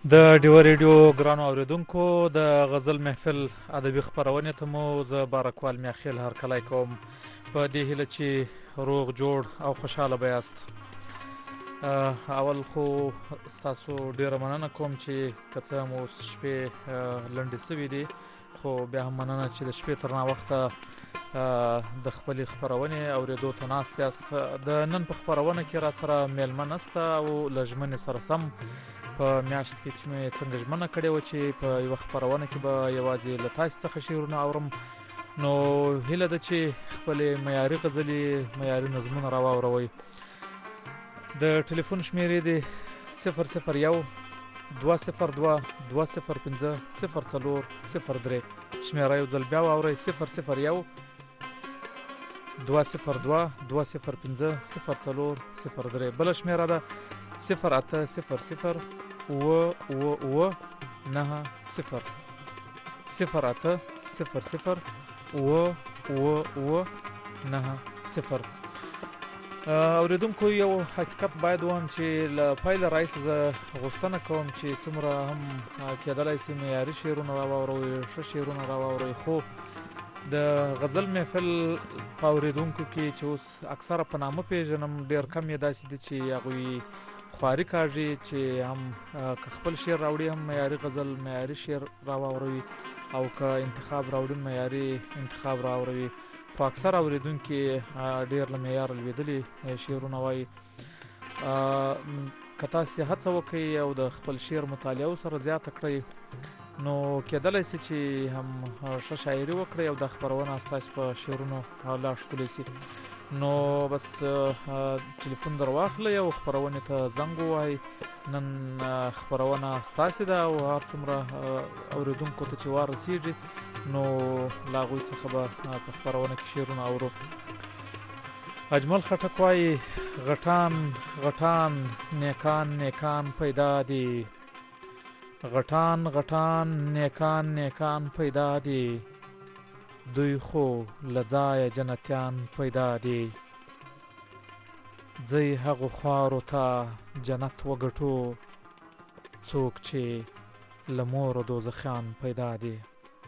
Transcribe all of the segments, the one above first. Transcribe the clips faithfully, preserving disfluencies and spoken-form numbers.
د ډیو ریډیو ګرانو اوریدونکو د غزل محفل ادبي خبرونه ته مو زه بارکوال میاخیل هر کله کوم په دې هیله چې روغ جوړ او خوشاله بیاست. اول خو تاسو ډیره مننه کوم چې کڅه مو شپې لنډې سوي دي، خو بیا هم مننه چې د شپې تر نا وخته د خپل خبرونه اوریدو ته ناست یاست. د نن په خبرونه کې را سره میلمه نسته او لجمن سره سم په میاشت کې چې مې څنګه ژمنه کړې و چې په یو خبرونه کې به یوازې له تاسو څخه شعرونه اورم، نو هیله ده چې خپل معیاري غزلې معیاري نظمونه راووروي. د ټلیفون شمیرې دی صفر صفر یو دوه صفر دوه دوه صفر پنځه صفر څلور صفر درې. شمیره یو ځل بیا واورئ: صفر صفر یو دوه صفر دوه دوه صفر پنځه صفر څلور صفر درې. بل شمیره ده صفر اته صفر صفر اوه اوه اوه نهه صفر. صفر اته صفر صفر اوه اوه اوه نهه صفر. اوریدونکو یو حقیقت باید وایم چې له پیل راځي زه غوښتنه کوم چې څومره هم کېدلای شي معیاري شعرونه راووروي، ښه شعرونه راووروي، خو د غزل محفل په اوریدونکو کې چې اوس اکثره په نامه پیژنم ډېر کم یې داسې دي چې هغوی خواري کاږي چې هم که خپل شعر راوړي هم معیاري غزل معیاري شعر راووروي، او که انتخاب راوړي معیاري انتخاب راووروي، خو اکثر اوریدونکي ډېر له معیار لوېدلي شعرونه وایي. که تاسې هڅه وکړئ او د خپل شعر مطالعه سره زیاته کړئ، نو کېدلی شي چې هم ښه شاعري وکړئ او د خپرونه ستاسو په شعرونو لا ښکلې شي. نو بس ټلیفون در واخلئ او خپرونې ته زنګ ووهئ. نن خپرونه ستاسې ده او هر څومره اوریدونکو ته چې وار رسیږي نو له هغوی څخه به په خپرونه کې شعرونه اورو. اجمل خټک وایي: غټان غټان نیکان نیکان پیدا دي، غټان غټان نیکان نیکان پیدا دي، دوی خو لځای جنتیان پیدا دي، ځي هغو خوارو ته جنت وګټو، څوک چې لمور دوزخیان پیدا دي.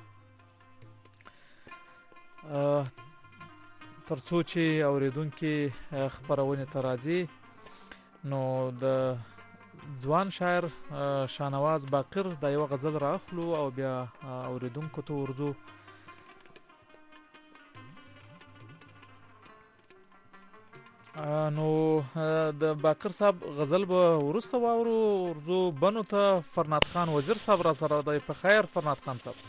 تر څو چې اوریدونکي خبرونه ته راځي، نو د ځوان شاعر شانواز باقر د یو غزل راخلو او بیا اوریدونکو ته ورځو. نو د باقر صاحب غزل به ورسته واورو، ورځو بنو ته فرناد خان وزیر صاحب را سره دی. په خیر فرناد خان صاحب.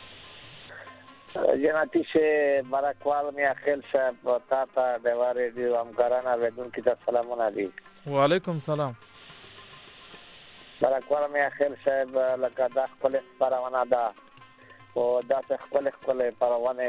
جناتی سے بارکوال میاخیل صاحب تا تا ډیو ریډیو همکاران اوریدونکو ته سلامونه دي. وعلیکم سلام. بارکوال میاخیل صاحب لکه دا خپل خبرونه ده او دا خپل خپل خبرونه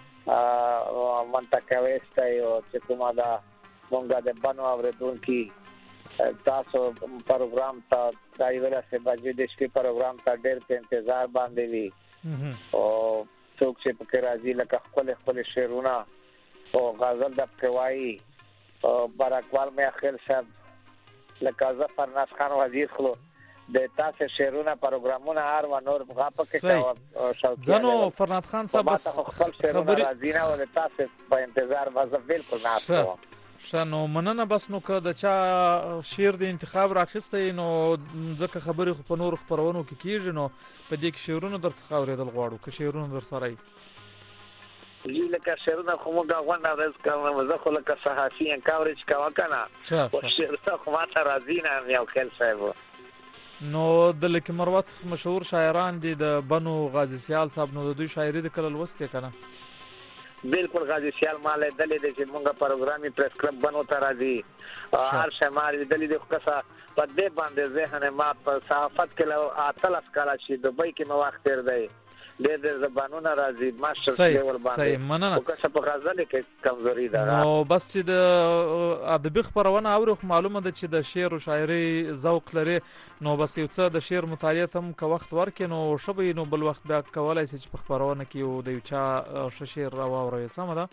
منطقه وسته او چې کومه ده مونږه د بنو اوریدونکو تاسو پروګرام ته دای ویلا سے بجې د شپې پروګرام ته ډېر په انتظار باندې وي او څوک چې په راځي لکه خپل خپل شعرونه او غزل د پکوای او بارکوال میاخیل صاحب لکه ظفر ناس خان وزیر خلو د تاسو شعرونه پروګرامونه هر و نور غاپه کې شاو ځنو فرناد خان صاحب خپل شعرونه راځي نه او د تاسو په انتظار وځه بالکل نه تاسو شنو مننه. بس نو که د چا شعر د انتخاب راخسته نو ځکه خبرې خو په نور خبرونو کې کیږي، نو په دې کې شعرونه در څخه اوریدل غواړو که شعرونه در سره ای لکه شعرونه خو موږ غوښنه ورځ کوم زه خو لکه صحافي ان کاورج کاوه کنه او شعرونه خو ماته راځي نه یو خل صاحب. نو د لکه مروت مشهور شاعران دي د بنو غازی سیال صاحب، نو د دوی شاعري د کله لوستې کنه؟ بالکل غازی سیال مال دلې د چې موږ پروګرامي پریس کلب بنو ته راځي هر شمال دلې د خصه په دې باندې ذهن ما په صحافت کې له اتلس کاله چې دوبۍ کې مو وخت تیر دی ډېر ډېر زبانونه راځي ماستر لیول باندې صحیح مننه. او که څه په غزل کې کمزوري ده نو بس چې د ادبي خبرونه اورو معلومه ده چې د شعر او شاعري ذوق لري، نو بس یو څه د شعر مطالعه تم که وخت ورکې نو شبې نو بل وخت بیا کولای شي چې په خبرونه کې او د یو چا شعر راووري. سم ده.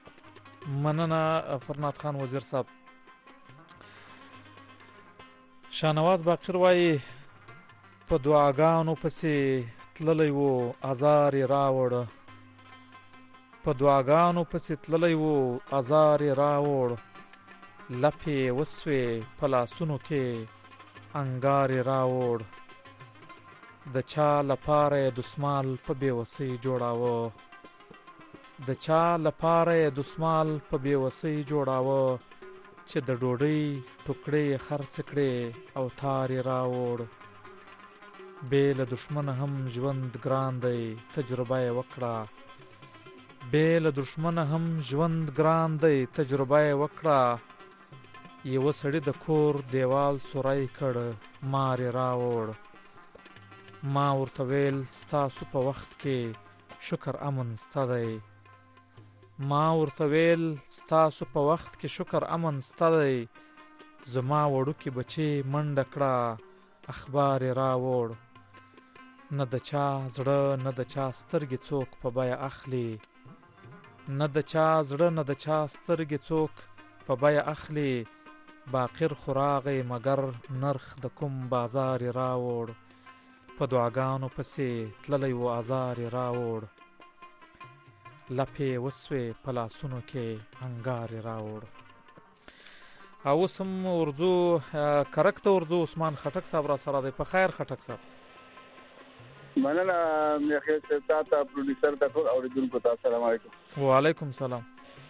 مننه فرناد خان وزیر صاحب. شاهنواز باقر وایي په دعاګانو پسې تللی و ازار یې راوړ، په دعاګانو پسې تللی و ازار یې راوړ، لپې وسوې په لاسونو کې انګار یې راوړ، د چا لپاره یې دسمال په بېوسۍ جوړاوه، د چا لپاره یې دسمال په بېوسۍ جوړاوه، چې د ډوډۍ ټوکړې یې خرڅ کړې او تار یې راوړ، بې له دښمنه هم ژوند ګران دی تجربه یې وکړه، بې له دښمنه هم ژوند ګران دی تجربه یې وکړه، یوه سړي د کور دیوال سوری کړ مار یې راوړ، ما ورته ویل ستاسو په وخت کې شکر امن سته دی، ما ورته ویل ستاسو په وخت کې شکر امن سته دی، زما وړوکې بچی منډه کړه اخبار یې راوړ، نه د چا زړه نه د چا سترګې څوک په بیه اخلي، نه د چا زړه نه د چا سترګې څوک په بیه اخلي، باقر خو راغی مګر نرخ د کوم بازار یې راوړ، په دعاګانو پسې تللی و ازار یې راوړ، لپې وسوې په لاسونو کې انګار یې راوړ. او اوس هم ورځو کرک ته ورځو. عثمان خټک صاحب را سره دی. په خیر خټک صاحب. مننه میخه تا ته پروډوسر ته ټول اوریدونکو ته السلام علیکم. وعلیکم السلام.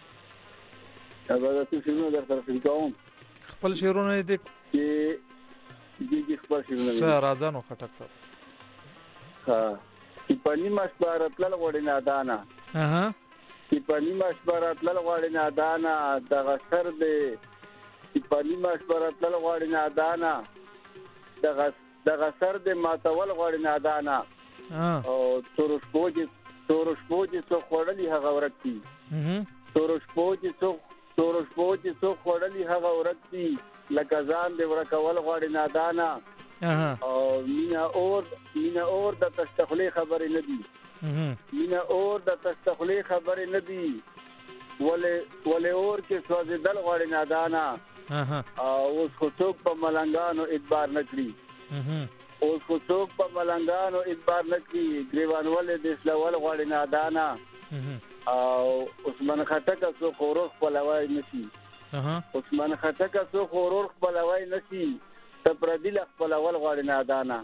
زه تاسو شنو در طرف کوم خپل شعرونه دې چې دې خپل شعرونه څه راځنو خټک صاحب. ها چې پنی مشبارت لل غوړې نادانا اها چې پنی مشبارت لل غوړې نادانا دغه سر دې چې پنی مشبارت لل غوړې نادانا دغه دغه سر دې ماتول غوړې نادانا او تورشپوجي تورشپوجي څو خړلې هغه ورکتي اها تورشپوجي څو تورشپوجي څو خړلې هغه ورکتي لکه ځان دې ورکول غوړې نادانا او مینا اور مینا اور د تستخلی خبرې نه دي مینا اور د تستخلی خبرې نه دي ولې ولې اور کې سوځیدل غوړې نادانا او اوس خو څوک په ملنګانو اعتبار نه کړي اوس خو څوک په ملنګانو اعتبار نه کړي ګریوان ولې د اسلام غوړې نادانا او عثمان خټک څو خورخ پلوای نشي عثمان خټک څو خورخ پلوای نشي ته پردي ل خپل اول غواړي نادانا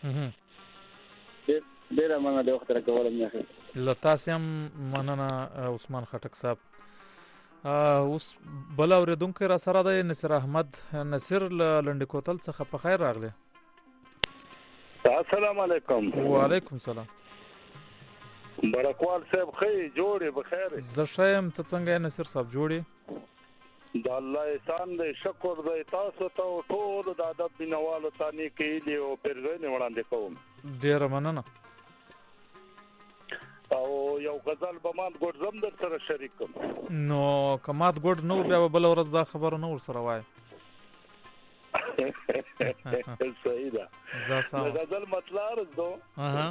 ډیر مننه د وخت راکولم نه لتاسم مننه عثمان خټک صاحب. اوس بل اوریدونکو را سره د نصر احمد نصر لنډ کوتل څخه په خیر راغله. السلام علیکم. وعلیکم السلام. برکوال صاحب خی جوړې بخیر. زه شایم ته څنګه نصر صاحب جوړې؟ د الله احسان دی شکر دی تاسو ته ټول د ادب بینوالو ته نیکی دی او پرځنه وړاندې کوم. ډیر مننه. او یو غزل به مات ګډ زم در سره شریک کوم. نو کمات ګډ نو بیا بل ورځ دا خبره نو سره وای. صحیح ده. ځا غزل مطلب زو اها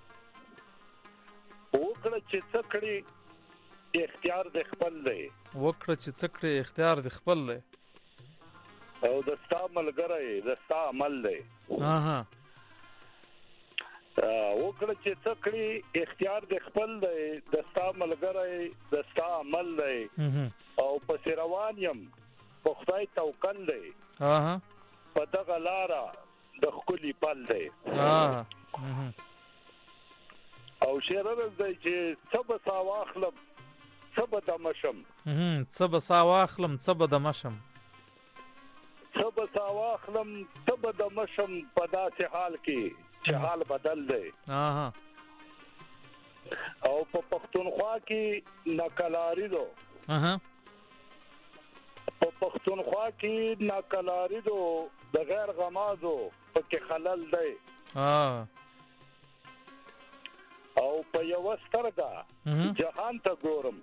وکړه چې څکړي اختیار د خپل دی وکړه چې څکړي اختیار د خپل دی او د ستا ملګری د ستا عمل دی. اها وکړه چې څکړي اختیار د خپل دی د ستا ملګری د ستا عمل دی او پس روان یم په خدای توکل دی. اها په دغه لاره د خولي پل دی. اها او شعر راځي چې سب ساواخلم سب د مشم هم سب ساواخلم سب د مشم سب ساواخلم سب د مشم په داسې حال کې چې حال بدل دی. اها او په پښتونخوا کې ناکلاری دو اها په پښتونخوا کې ناکلاری دو د غیر غمازو پکې خلل دی. اه او په یو سترګه جهان ته ګورم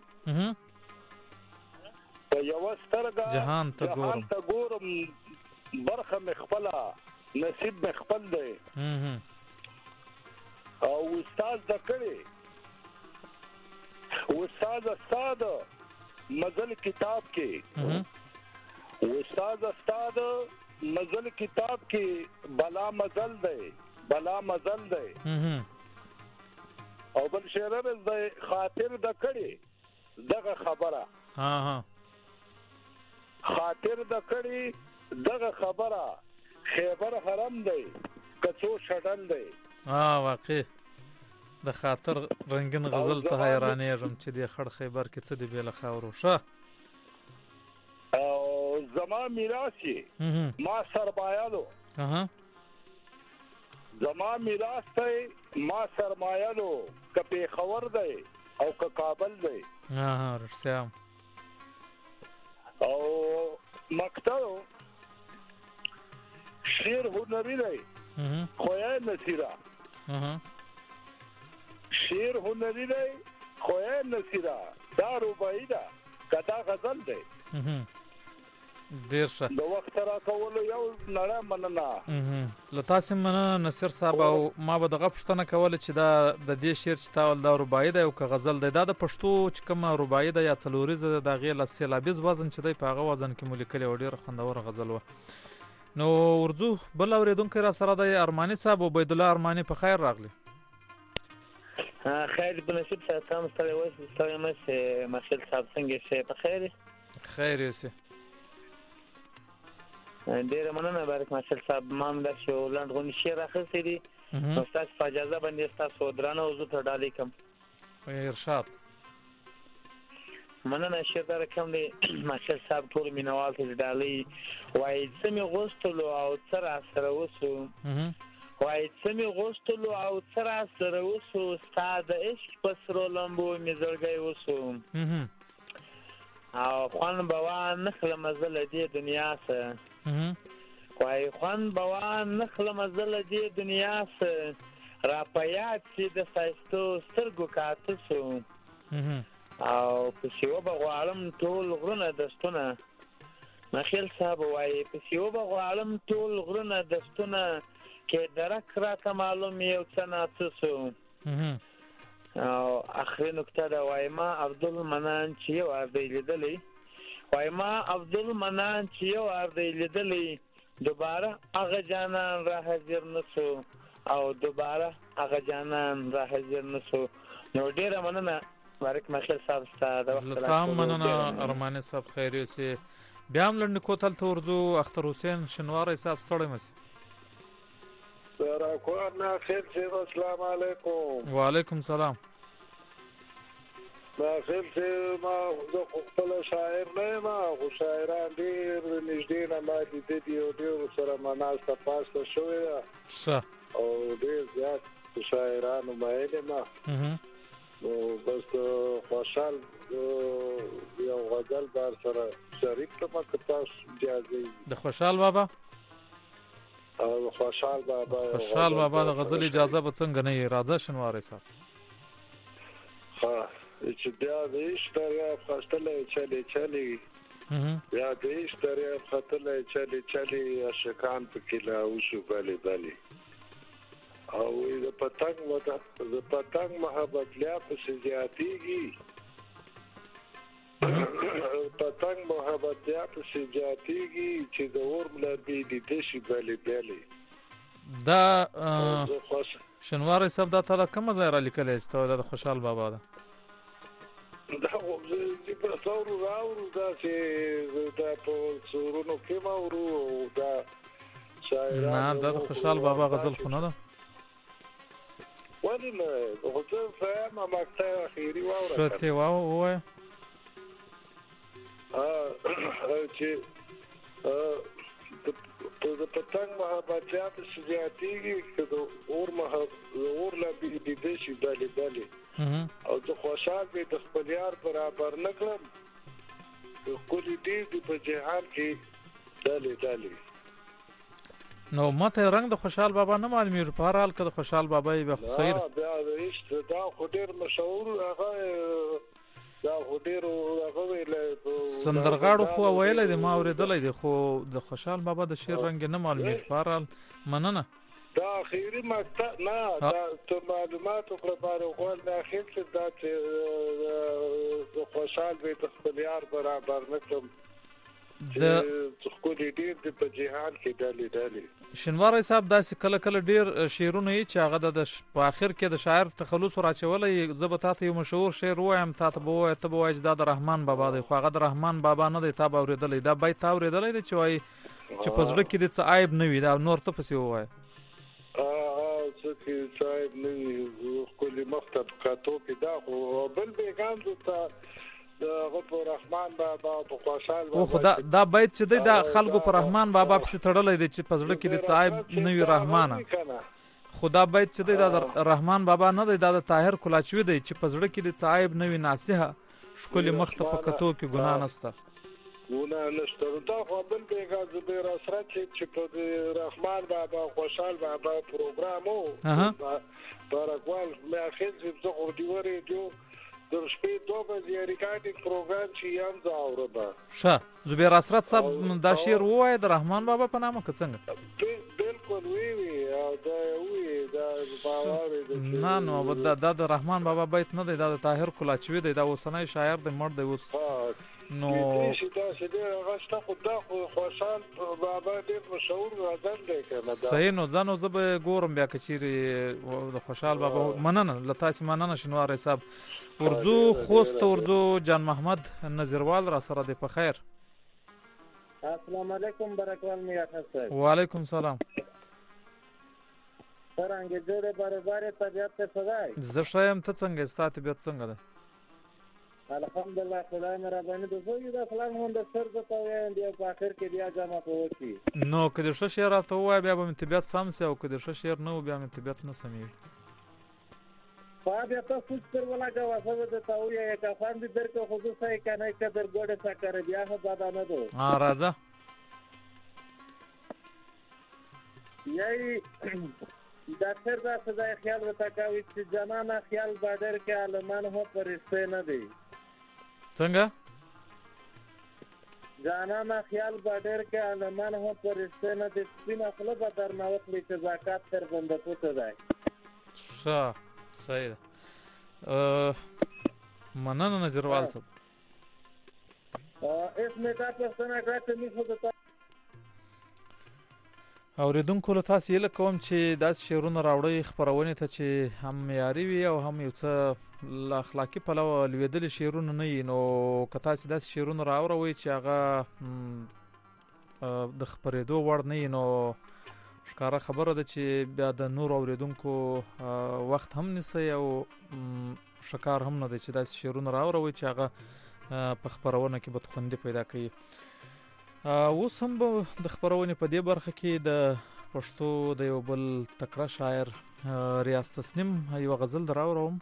په یو سترګه جهان ته ګورم ته ګورم برخه مخبله نصیب مخبل دی. او استاد د کړي استاد استاد مزل کتاب کې استاد استاد مزل کتاب کې بلا مزل دی بلا مزل دی او بل شعر دی خاطر د کړي دغه خبره ها ها خاطر د کړي دغه خبره خیبر حرم دی کڅو شډل دی ها واقع د خاطر رنگین غزل ته حیرانېږم چې د خړ خیبر کې څه دی بل خاورو شه او زما میراثي ما سرمایه‌لو اها زما میراث ته ما سرمایه‌لو کپی خبر دی او ک کابل دی ها ها رښتیا او مکتب شیر هنری دی خویا نصیرا شیر هنری دی خویا نصیرا دا رباعی دا کدا غزل دی ډیر ښه د وخت را کول یو نړۍ مننه لتاسم مننه نصیر صاحب او ما به دغه پښتنه کوله چې دا د دې شعر چې تاول دا رباعی دی او که غزل دی دا د پښتو چې کوم رباعی دی یا څلوریزه د غیله سیلابیز وزن چې دی په هغه وزن کې ملیکل او ډیر خوندور غزل و نو ورځو بل اوریدونکو را سره د ارمانی صاحب عبید الله ارمانی په خیر راغلی خیر بنصیب صاحب تاسو ته وایي تاسو مې ماشل صاحب څنګه شي په خیر خیر یې ډیر مننه بارک ماشل صاحب ما هم د شو لاند غونډه شعر اخیستی دي نو تاسو په اجازه باندې تاسو درانه او زه ته ډالې کوم ارشاد مننه شعر در کوم دی ماشل صاحب ټول مینوال ته ډالې وای سمې غوستلو او تر سره وسو وای سمې غوستلو او تر سره وسو ستاد عشق پسرو لمبو میزړګي وسو او خوان بوان نخل مزل دی دنیا سه وای خوان بوان نخل مزل دی دنیا سه را پیات چې د سایستو سترګو کاتسو او په شیو بغوالم ټول غرونه دستونه مخیل صاحب وای په شیو بغوالم ټول غرونه دستونه کې درک را ته معلوم یو څه ناتسو او اخري نکته دا وای ما عبدالمنان چې یو اردی لیدلی وای ما عبدالمنان چې یو اردی لیدلی دوباره هغه جانان را حاضر نسو او دوباره هغه جانان را حاضر نسو نو ډیره مننه بارک مخیل صاحب ستاسو د وخت لپاره مننه ارمانی صاحب خیر اوسې بیا هم لنډ کوتل ته ورځو اختر حسین شنواری صاحب سره مس سره کو نه خیر چې السلام علیکم وعلیکم سلام ما خیر چې ما زه خپل شاعر نه ما خو شاعران ډیر نږدې نه ما دي د دې او ډیر سره مناسته پاسته شوې ښه او ډیر زیات شاعرانو مې ما نو بس خوشحال یو غزل بار سره شریک کما کتاس اجازه د خوشحال بابا او خوشحال بابا خوشحال بابا د غزل اجازه به څنګه نه راځه شنواری صاحب ها چې بیا د اشتریا خاصله چلی چلی بیا د اشتریا خاطله چلی چلی اشکان په کلا او شو بلی بلی او د پتنګ ودا د پتنګ محبت لا په سجاتيږي پتنګ محبت لا په سجاتيږي چې د اور ملبي د دشي بلی بلی دا شنواری صاحب دا تر کومه ځای را لیکل چې د خوشحال بابا دا دا چې په څورو راوړو دا چې دا په څورونو کې ما ورو دا شاعرانو نه دا خوشحال بابا غزل خونه ده ولی نه غوته فهم مقطع اخیری واوره شته واو وای ا چې په د پتنګ محبت یا په سجاتيږي چې د اور محبت اور لا بي دي شي دالي دالي او د خوشحال به د خپل یار برابر نکړم کلی دې په جهان کې دالي دالي نو ماته رنگ د خوشحال بابا نه معلومیږي په هر حال کې د خوشحال بابا یې به خیر دا دا خو ډیر مشهور هغه دا خو ډیر هغه ویل سندرغاړو خو ویل دي ما اوریدلې دي خو د خوشحال بابا د شعر رنگ نه معلومیږي په هر حال مننه دا اخیری مقطع نه دا ته معلومات پر بار غوړ نه اخیر څه دا چې د خوشحال به د خپل یار برابر نکم د خو دې ډیر د جهان کې ډالې ډالې شینواری صاحب داسې کله کله ډیر شعرونه یې چې هغه د په اخر کې د شاعر تخلص راچولې زه به تاسو یو مشهور شعر وایم تاسو به وایي ته به وایي دا د رحمان بابا دی خو هغه د رحمان بابا نه دی تا به اورېدلی دا بیت تا اورېدلی دی چې وایي چې په زړه کې دې څه عیب نه وي دا نور ته پسې ووایه څه کې صاحب نه وي ښکلي مخته کاتو کې دا خو بل بیګان ته د رحمان بابا په خوشحال او خدا دا بیت چې دی دا خلکو په رحمان بابا پسې تړلی دی چې په زړه کې دې څه عیب نه وي رحمانه خدا بیت چې دی دا د رحمان بابا نه دی دا د طاهر کلاچوي دی چې په زړه کې دې څه عیب نه وي ناصحه ښکلي مخته په کتو کې ګناه نشته ګناه نشته دا خو بل بیګا زبیر اسرت چې په رحمان بابا خوشحال بابا پروګرام وو بارکوال مې اخر چې زه خو دی ورېدو در شپې دوه بجې ریکارډینګ پروګرام چې یم زه اورم ښه زبیر اسرت صاحب دا شعر ووایه د رحمان بابا په نامه که څنګه بالکل وی وی دا وی دا باور نه نو دا د رحمان بابا بیت نه دی دا د طاهر کلاچوي دی دا اوسنی شاعر دی مړ دی اوس نو چې دا چې دا غشته خو دا خوشحال بابا ډېر مشهور غزل دی کنه دا صحیح نو ځنو زه به ګورم بیا که چیرې د خوشحال بابا مننه له تاسې مننه شینواری صاحب ورځو خوست ورځو جان محمد نظیروال را سره دی په خیر السلام علیکم برکوال میا صاحب وعلیکم سلام څنګه جوړه برابر طبيعت ته فدای زه ښه یم ته څنګه ستا طبیعت څنګه ده الحمدلله خدای مهرباني ده زه یو د فلان هم د سر ته وایم دی په اخر کې بیا جامه کوي نو که د ښه شعر راته ووایه بیا به مې طبیعت سم سي او که د ښه شعر نه و بیا مې طبیعت نه سمېږي بیا تاسو څه ولګه واسه د تاویا یک افغان دې درکو خصوصا کنه کدر ګوډه سکر بیا هغه زاده نه دو ها راځه یی ډاکټر دا سزا خیال وتا کوي چې جنانه خیال بادر کې عالمان هو پرسته نه دی څنګه جانانه خیال بادر کې عالمان هو پرسته نه دی سپینه خپل بدر نه وکړي چې زکات تر بنده پوته دی ښه صحیح ده مننه نظیروال صاحب اسمه دا پښتنه کړه چې خو اوریدونکو له تاسو یې کوم چې داس شعرونه راوړي خبرونه ته چې هم معیاري وي او هم یو څه اخلاقی پلوه لویدل شعرونه نه وي نو که تاسو داس شعرونه راوړوي چې هغه د خبرېدو وړ نه وي نو ښکاره خبره ده چې بیا د نور اوریدونکو وخت هم نیسي او ښکار هم نه دی چې داسې شعرونه راوړوي چې هغه په خپرونه کې بدخوندي پیدا کوي اوس هم به د خپرونې په دې برخه کې د پښتو د یو بل تکړه شاعر ریاض تسنیم یو غزل در راوړم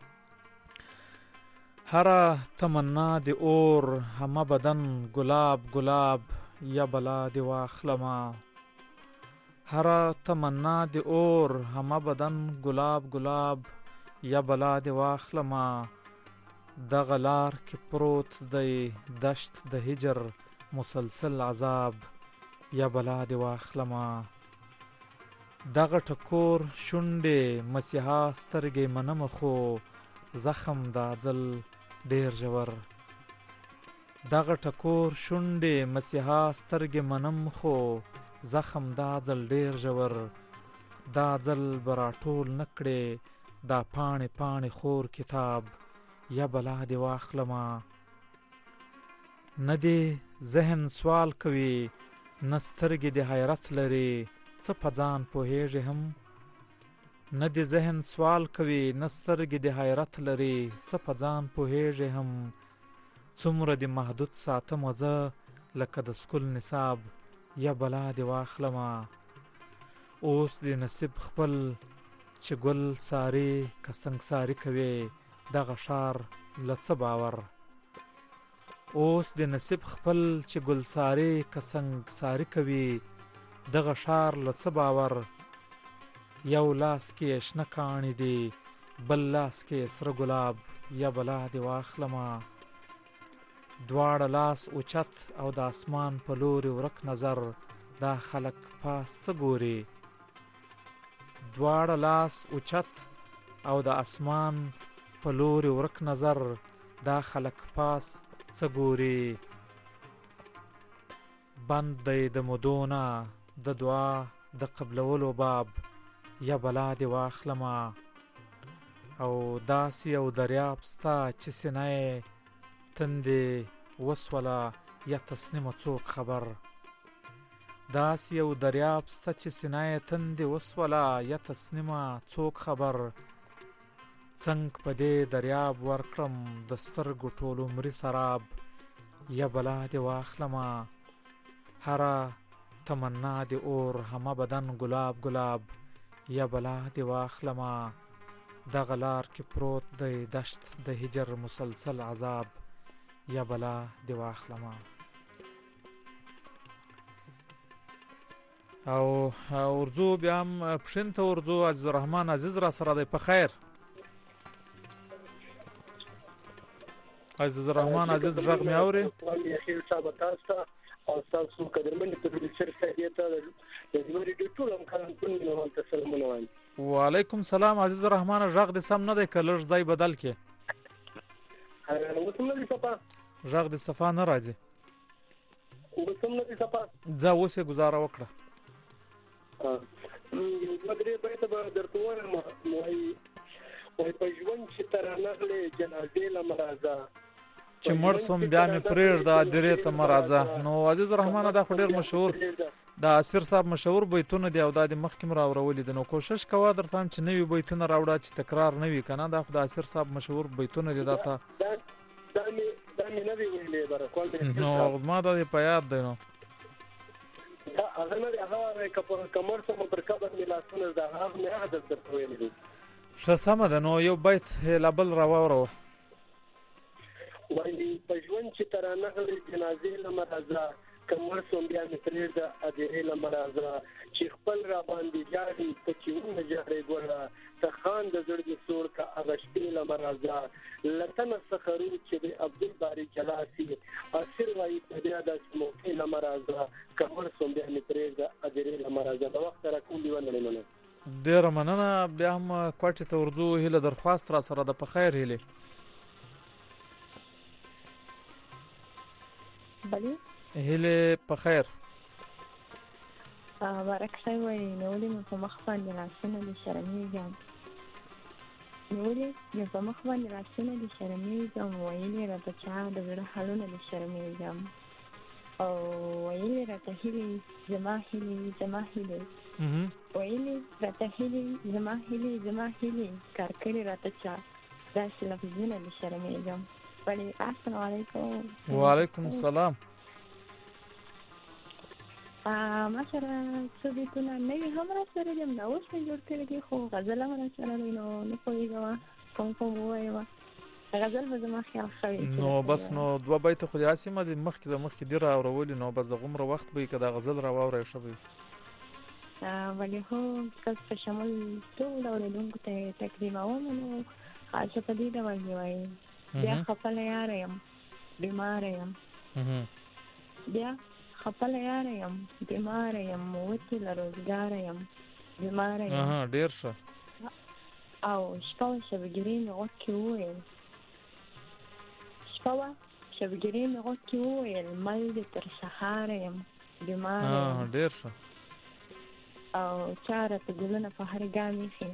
هر تمنا د اور همه بدن گلاب گلاب یا بلا د واخلما هر تمنا د اور همه بدن گلاب گلاب یا بلا د واخلما د غلار کې پروت دی دشت د هجر مسلسل عذاب یا بلا د واخلما دغه ټکور شونډې مسیحا سترګې منم خو زخم د ځل ډیر ژور دغه ټکور شونډې مسیحا سترګې منم خو زخم دا ځل ډیر ژور دا ځل برا ټول نکړې دا پاڼې پاڼې خور کتاب یا بلا دی واخلما نه دی ذهن سوال کوي نه سترګې د حیرت لري څه په ځان پوهېږي هم نه دی ذهن سوال کوي نه سترګې د حیرت لري څه په ځان پوهېږي هم څومره د محدود ساتم زه لکه د سکول نصاب یا بلا دی واخلما اوس د نصیب خپل چې ګل ساری که سنګساري کوي دغه ښار له څه باور اوس د نصیب خپل چې ګل ساری که سنګساري کوي دغه ښار له څه باور یو لاس کې شنه کاڼي دي بل لاس کې سره ګلاب یا بلا دی واخلما دواړه لاس اوچت او د اسمان په لوري ورک نظر دا خلک پاس څه ګوري دواړه لاس اوچت او د اسمان په لوري ورک نظر دا خلک پاس څه ګوري بند دی د مودونه د دعا د قبلولو باب یا بلا دی واخلما او داسی او دریاب ستا چې سینه تندې وسوله یا تسنیم څوک خبر داسی او دریاب ستا چې سینه تندې وسوله یا تسنیم څوک خبر څنګ په دې دریاب ورکړم د سترګو ټول عمري سراب یا بلا دی واخلما هره تمنا دی اور همه بدن گلاب گلاب یا بلا دی واخلما دغه لار کې پروت دی دشت د هجر مسلسل عذاب یا بلا دی واخلما. او ورځو بیا هم پښین ته ورځو عزیز الرحمن عزیز را سره دی په خیر عزیز الرحمن عزیز غږ مې اوري او تاسو قدرمن پروډوسر صاحب ته د ریډیو ټول امکاناتو نه تسلیمونه وایم. وعلیکم سلام عزیز الرحمن غږ د سم نه دی کلر ځای بدل کې اوس نه دی صفه غږ د صفه نه راځي اوس نه دی صفه ځا اوسه گزاره وکړه ا مګرې به ته درته وایم وای وای په ژوند چې تر نغلې جنازې لمرازه چې مړ سوم بیا مې پرېږده درې ته مرازه. نو عزیز الرحمن دا خو ډېر مشهور دا اسیر صاحب مشهور بیتونه دی او دا د مخکې راوړولي دي نو کوشش کوه درته هم چې نوي بیتونه راوړه چې تکرار نه وي که نه دا خو د اسیر صاحب مشهور بیتونه دي دا ته دا مې نه وی ویلې برکوال نو ما دا په یاد دی نو دا هغه نه هغه کمر سم پر قبر ملاسونه دا هغه نه حدث درته ویلې دي ښه سمه ده نو یو بیت لابل راوړو وایي په ژوند چې تر نغلې جنازې لمرازه کمر سوم بیا مې پرېږده ادرې لمرازه چې خپل را باندې جاړي ته چې ونه جاړې ګوره ته خان د زړه د سور کا هغه شپې لمرازه لتنه سخرو چې د عبدالباري جلاسي اسیر وایي په بیا داسې موقع لمرازه کمر سوم بیا مې پرېږده ادرې لمرازه د وخت را کوم دی ونه مننه ډېره مننه بیا هم کوټې ته ورځو هیله درخواست را سره د په خیر هیلې بله هیله په خیر بارک صاحب وایي نولې مې په مخ باندې لاسونه د شرمېږم نولې مې په مخ باندې لاسونه د شرمېږم ویلې راته چا د زړه حالونه د شرمېږم او ویلې راته هیلې زما هیلې زما هیلې ویلې راته هیلې زما هیلې زما هیلې کار کړي راته چا داسې لفظونه د شرمېږم. بله السلام علیکم. وعلیکم السلام. ما سره څه بیتونه نوي هم را سره دي همدا اوس مې جوړ کړي دي خو غزل هم را سره دی نو نه پوهېږم کوم کوم ووایم غزل به زما خیال ښه وي نو بس نو دوه بیته خو دې هسې ما دي مخکې د مخکې دي راوړولي نو بس دغومره وخت به وي که دا غزل راواورئ ښه به وي. ولی هو کس په شمول ټول اورېدونکو ته یې تقدیموم نو خاصه په دې ډول دې وایي بیا خپله یاره یم بیماره یم بیا خپله یاره یم بیماره یم وتې له روزګاره یم بیماره یم ډېر ښه او شپه وه شبګیرې مې غوږ کې وویل شپه وه شبګیرې مې غوږ کې وویل مل دې تر سهاره یم بیماره یم ډېر ښه او چا راته ګلونه په هر ګام ایښي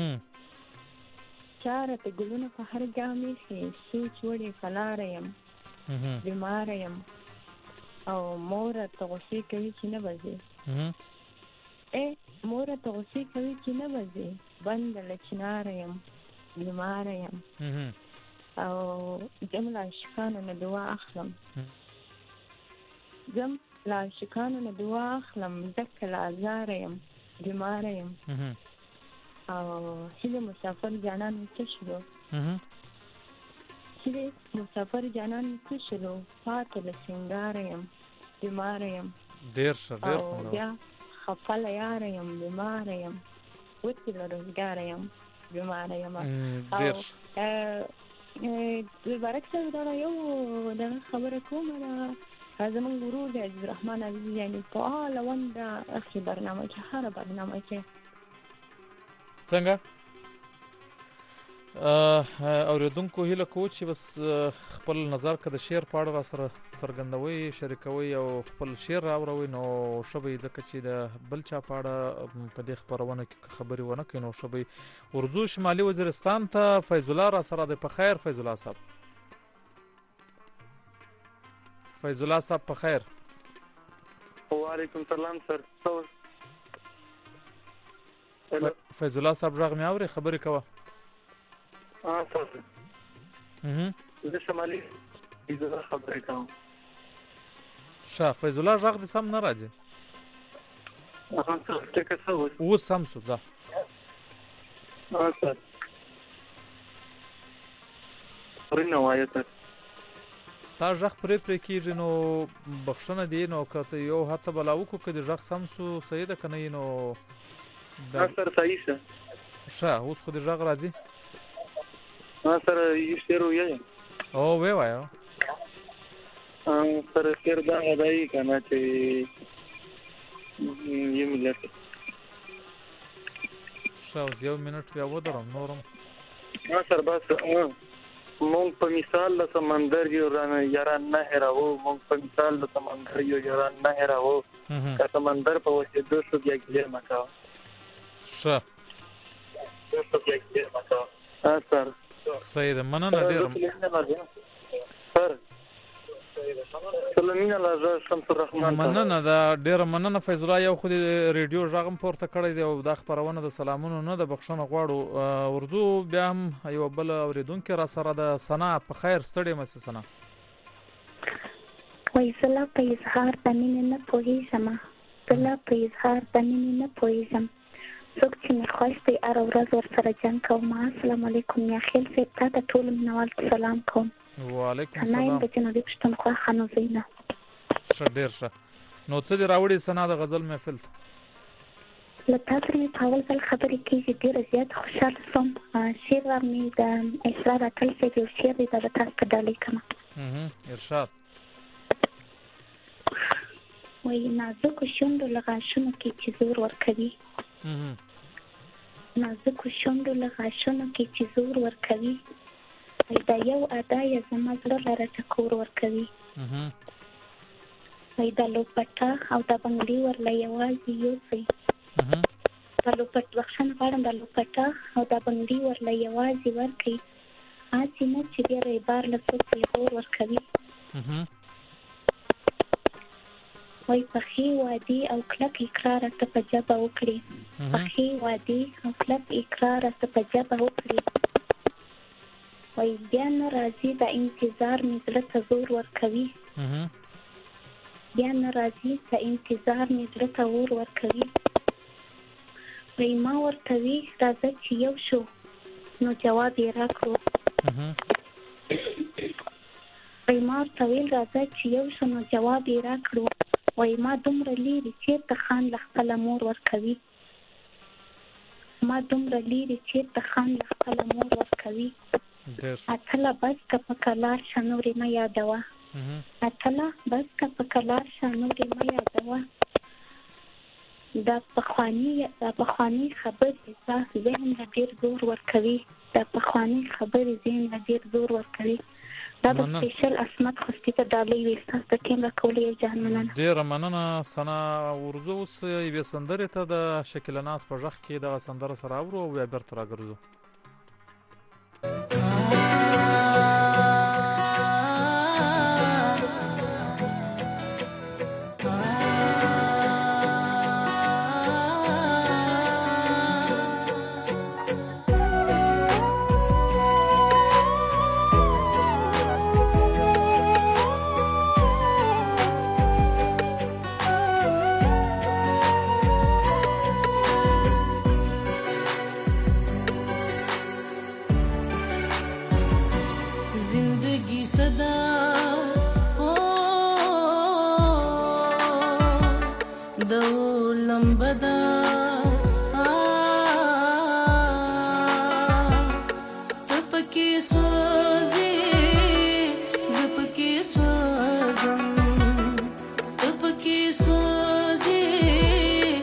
چا راته ګلونه په هر ګام ایښي سوچ وړې په لاره یم بیماره یم او مور راته غوسې کوي چې نه به ځې ای مور راته غوسې کوي چې نه به ځې بنده له چناره یم بیماره یم او ځم له عاشقانو نه دعا اخلم ځم له عاشقانو نه دعا اخلم ځکه له ازاره یم بیماره یم او هیله مسافر جانان څه شلو هیله مسافر جانان څه شلو پاتې له سنګاره یم بیماره یم ډېر ښه ډېر او بیا خفه له یاره یم بیماره یم وتې له روزګاره یم بیماره یم ډېر مبارک صاحب دغه یو دغه خبره کومه ده زمونږ ورور دی عزیز الرحمن عزیز یعنې فعاله ونډه اخلي برنامه کې هره برنامه کې څنګه اوریدونکو هیله کوو چې بس خپل نظر که د شعر په اړه را سره څرګندوي شریکوي او خپل شعر راوروي نو ښه به وي ځکه چې د بل چا په اړه په دې خپرونه کې خبرې ونه کوي نو ښه به وي. ورځو شمالي وزیرستان ته فیض الله را سره دی. په خیر فیض الله صاحب. فیض الله صاحب په خیر. وعلیکم سلام سر. فیض الله صاحب غږ مې اوري خبرې کوه. ها سر. اها زه شمالي زه خبرې کوم. ښه فیض الله غږ دې سم نه راځي. ها سر څه څه و؟ و سم سو ځه. ها سر. ورنه وایې سر. ستا غږ پرې پرې کېږي نو بخښنه دی نو که ته یو هڅه به لا وکړو که د غږ سم سو صحیح ده که نه نو ها سر صحیح شه. ښه اوس خو دې غږ راځي. ها سر یو شعر وایې. او وی وایه. سر شعر دا دی که نه چې یو ملت ښه اوس یو منټ بیا ودرم نورم. ها سر بس مونږ په مثال د سمندر یو یاران نه هېراوو مونږ په مثال د سمندر یو یاران نه هېراوو که سمندر په وسېدو شو بیا ګیلې مه کوه. ښه ها سر صحیح ده مننه ډېره. سر سلامینه لاژه شمس الرحمن مننه دا ډېره مننه فیض الله. یو خو د ریډیو غږ هم پورته کړی دی او دا خپرونه د سلامونو نه د بخښنه غواړو. ورځو بیا هم یو بل اورېدونکې را سره د ثنا. په خیر ستړې مه سې ثنا. وایي زه لا په اظهار د مینې نه پوهېږم زه لا په اظهار د مینې نه پوهېږم څوک چې مې خوښ دی هره ورځ ورسره جنګ کوم. السلام علیکم میاخیل صاحب تا ته ټولو مینوالو ته سلام کوم. وعلیکم ثنا السلام. یم د جنوبي پښتونخوا خانوزینه. ښه ډېر ښه. نو څه دې راوړي ثنا د غزل محفل ته؟ له تا سره مې په اول ځل خبرې کېږي ډېره زیاته خوشحاله شوم. شعر مې د اسرار اتل صاحب یو شعر دی دا به تاسو ته ډالۍ کړم. ارشاد. وایي نازکو شونډو له غاښونو کې چې زور ورکوي نازکو شونډو له غاښونو کې چې زور ورکوي وایي دا یو ادا یې زما زړه را راټکور ورکوي وایي دا لوپټه او دا بنګړي ورله یوازې یوسئ دا لوپټ بخښنه غواړم دا لوپټه او دا بنګړي ورله یوازې ورکړي هسې نه چې بیا یې بار له څوک پیغور ورکوي وای پخې وادي او کلک اقرار ته په جبه وکړي پخې وادي او کلک اقرار ته په جبه وکړي وای بیا نه راځي د انتظار مې زړه ته زور ورکوي بیا نه راځي د انتظار مې زړه ته ور ورکوي وای ما ورته وي راځه چې یو شو نو جواب یې راکړو وای ما ورته ویل راځه چې یو شو نو جواب یې راکړو وای ما دومره لیرې چېرته خان له خپله مور ورکوي ما دومره لیرې چېرته خان له خپله مور ورکوي اتله بس که په کلار شه نورې مه یادوه اتله بس که په کلار شه نورې مه یادوه دا پخواني دا پخواني خبرې ذهن له ډېر زور ورکوي دا پخواني خبرې ذهن له ډېر زور ورکوي دا د سپیشل اسمت خوستي ته ډالۍ وي ستاسو د ټیم راکولو یو جهان مننه ډېره مننه ثنا. ورځو اوس یوې سندرې ته د شکیله ناز په غږ کې دغه سندره سره اورو او بیا بېرته راګرځو.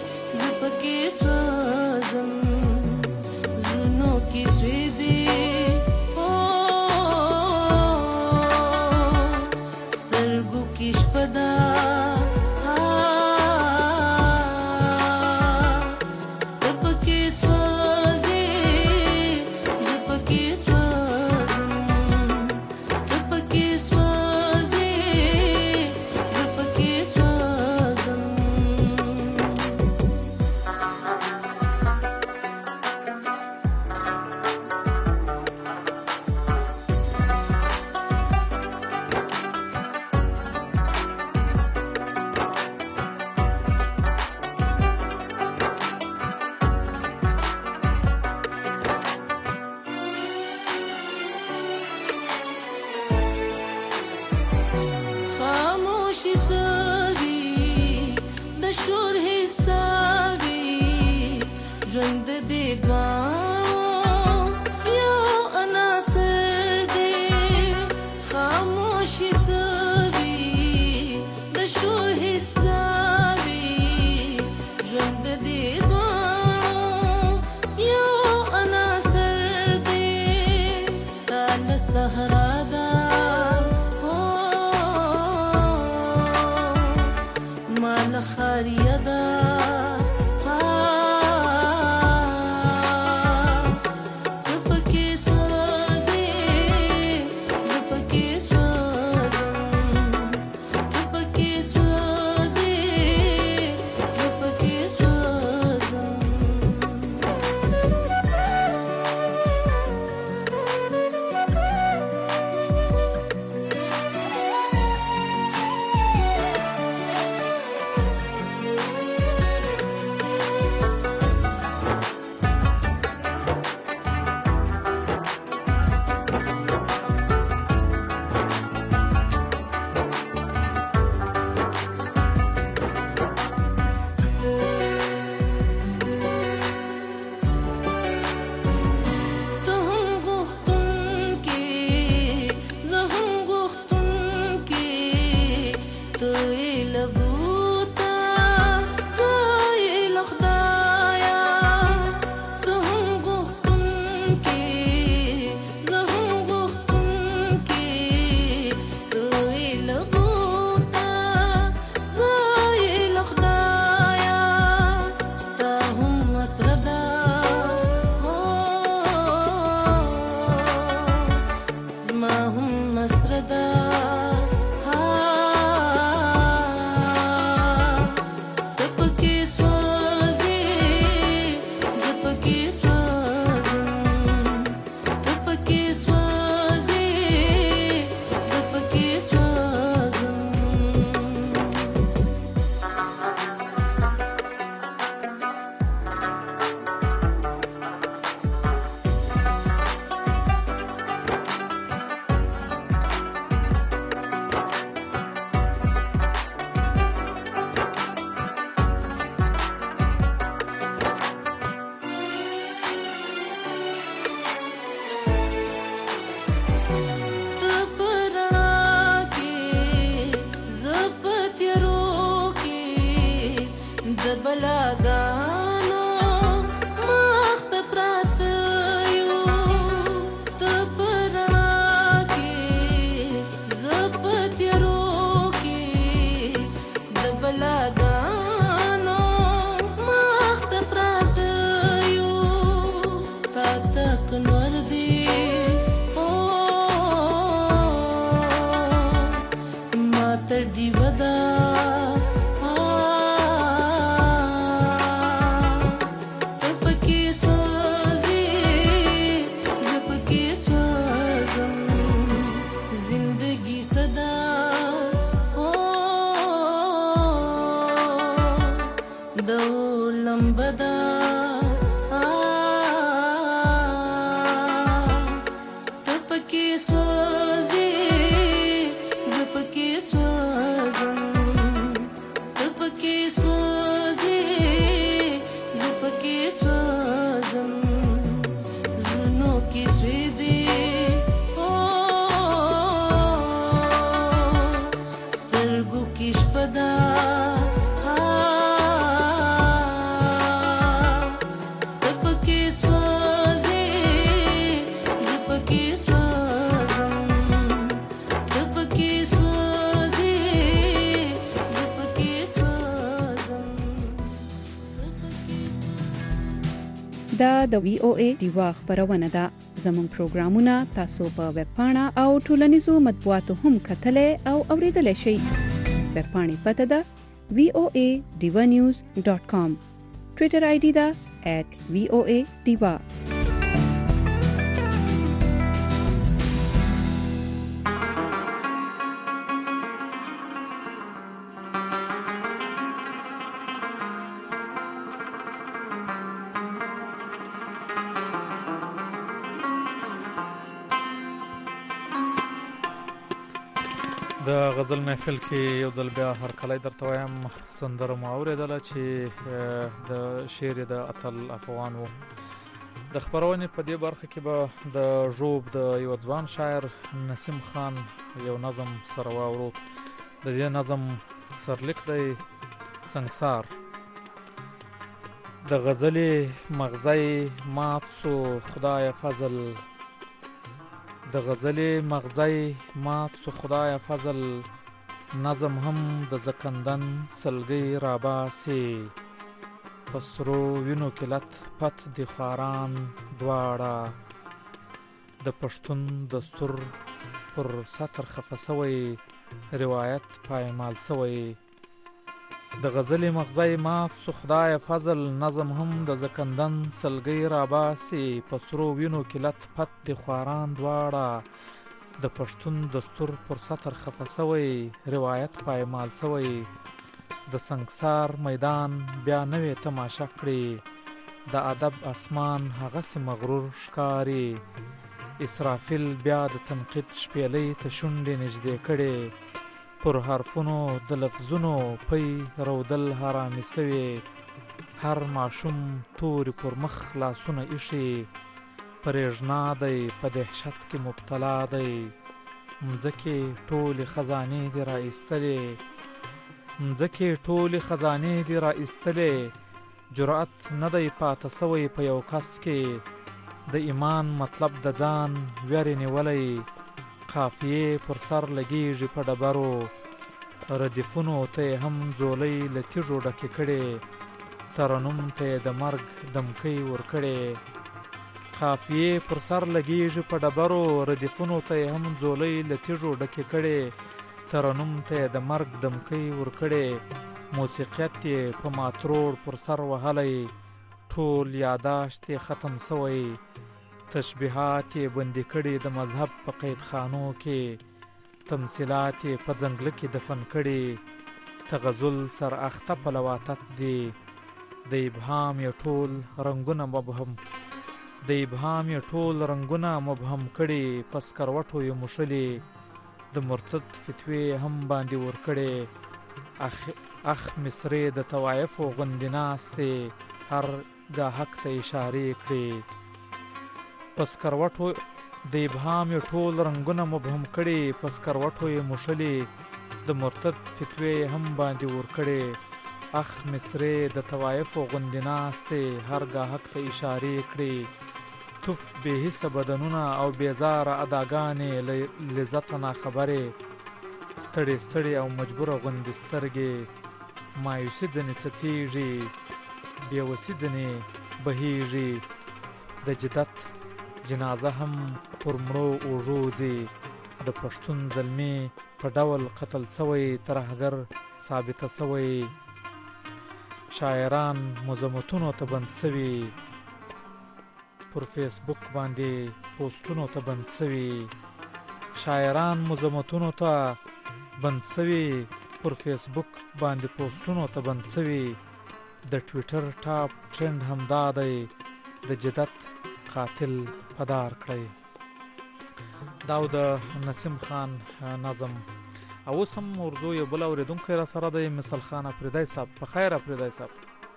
Zunno ki swedi صحرا دا مال خاریا دا دا د وی او ای دیوا خبرونه ده. زموږ پروګرامونه تاسو په ویب پاڼه او ټولنیزو مطبوعاتو هم کتلای او اوریدلای شئ. ویب پاڼې پته ده وی او ای diva news dot com. ټویټر آی ډي ده at وی او ای diva. د غزل محفل کې یو ځل بیا هر کله درته وایم سندره مو اوریدله چې د شعر د اتل افغان وو. د خبرونې په دې برخه کې به د ژوب د یو ځوان شاعر نسیم خان یو نظم سره واورو. د دې نظم سرلیک دی سنگسار. د غزلې مغزی مات سو خدای فضل، د غزلې مغزی مات سو خدای فضل نظم هم د زکندن سلګي راباسي پسرو وینو کلت پت د خاران دواړه د پښتون دستور پر سطر خفسوي روایت پایمال سوي د غزلې مغزی مات سو خدای فضل نظم هم د زکندن سلګي راباسي پسرو وینو کلت پت د خاران دواړه د پښتون دستور پر سطر خفسوي روایت پایمال سوي د سنگسار میدان بیا نوې تماشا کړي د ادب اسمان هغه سي مغرور ښکاری اسرافیل بیا د تنقید شپېلې ته شونډې نږدې کړي پر حرفونو د لفظونو پي رودل حرامي سوي هر ماشوم توري پر مخ لاسونه ایښي پرېږنا دی په دهشت کې مبتلا دی مځکې ټولې خزانې دې را ایستلې مځکې ټولې خزانې دې را ایستلې جرأت نه دی پاته سوی په یو کس کې د ایمان مطلب د ځان ویرې نیولی قافیې پر سر لګیږي په ډبرو ردیفونو ته هم ځولۍ له تیږو ډکې کړې ترنم ته د مرګ دمکۍ ورکړې قافیې پر سر لګیږي په ډبرو ردیفونو ته هم ځولۍ له تیږو ډکې کړې ترنم ته د مرګ دمکۍ ورکړې موسیقیت یې په ماتروړ پر سر وهلی ټول یاداشت یې ختم سوی تشبیهات یې بندي کړي د مذهب په قیدخانو کې تمثیلات یې په ځنګله کې دفن کړي تغزل سر اخته په لواتت دی د ابهام یې ټول رنګونه مبهم د ابهام یې ټول رنګونه مبهم کړي پس کروټو یې مشلي د مرتد فتوی هم باندې ورکړي اخ اخ مصری د توایفو غوندې ناستې هر ګاهک ته اشارې کړي پس کروټو د ابهام یې ټول رنګونه مبهم کړي پس کروټو یې مشلي د مرتد فتوی هم باندې ورکړي اخ مصری د توایفو غوندې ناستې هر ګاهک ته اشارې کړي توف به حس بدنونه او بیزاره اداګانې لذت نه خبره ستړي ستړي او مجبور غوندې سترګې مایوسي ځنې څڅېږي بېوسي ځنې بهیږي د جدت جنازه هم پر مړو اوږو ځي د پښتون زلمي په ډول قتل سوی ترهګر ثابته سوی شاعران مزمتونو ته بند سوي پر فیسبوک باندې پوسټونو ته بند سوي شاعران مزمتونو ته بند سوي پر فیسبوک باندې پوسټونو ته بند سوي د ټویټر ټاپ ټرند هم دا دی د جدت قاتل پدار کړی داو د نسیم خان نظم او سم ورزو یو بل اوریدونکو را سره د مثال خان افریدی صاحب په خیر افریدی صاحب